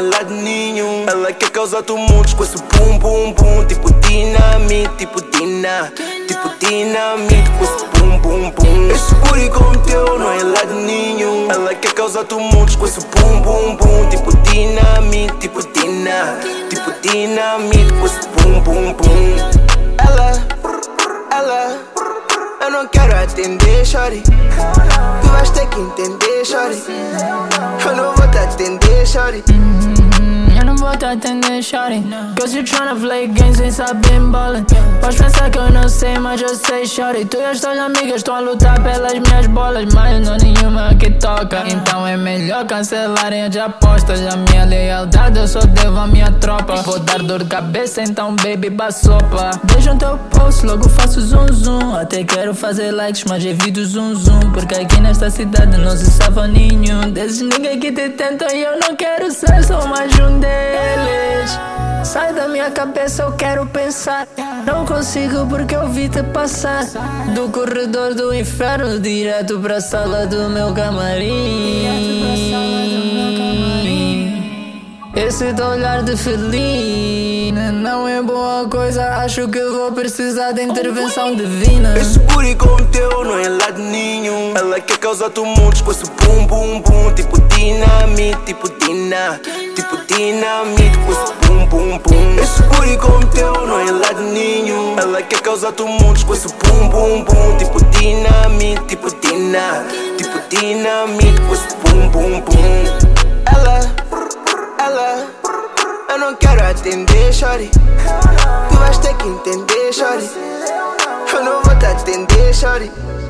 lado nenhum. Ela quer causar tumultos com esse bum bum bum. Tipo dinamite, tipo dinamite com esse bum bum bum. Esse booty como teu não é lado nenhum. Ela quer causar tumultos com esse bum bum bum. Tipo dinamite com esse bum bum bum. Ela, eu não quero atender, shorty. Tu vais ter que entender, shorty. Eu não vou te atender, shorty. Eu não vou te atender, shorty. Cause you tryna play games sem saber ballin'. Podes pensar que eu não sei, mas eu sei, shorty. Tu e as tuas amigas estão a lutar pelas minhas bolas, mas não nenhuma que toca. Então é melhor cancelarem as apostas. A minha lealdade eu só devo à minha tropa. Vou dar dor de cabeça, então baby, bassopa. Vejo o teu post, logo faço zoom zoom. Até quero fazer likes, mas evito zoom zoom. Porque aqui nesta cidade não se salva nenhum desses ninguém que te tentam e eu não quero ser só mais um deles. Sai da minha cabeça, eu quero pensar. Não consigo porque eu vi te passar do corredor do inferno direto pra sala do meu camarim. Esse teu olhar de felina não é boa coisa. Acho que vou precisar de intervenção divina. Esse booty como teu não é lado nenhum. Ela quer causar tumultos com esse bum bum bum. Tipo dinamite com esse bum bum bum. Esse booty como teu não é lado nenhum. Ela quer causar tumultos com esse bum bum bum. Tipo dinamite com esse bum bum bum. Ela, eu não quero atender, shorty. Tu vais ter que entender, shorty. Eu não vou te atender, shorty.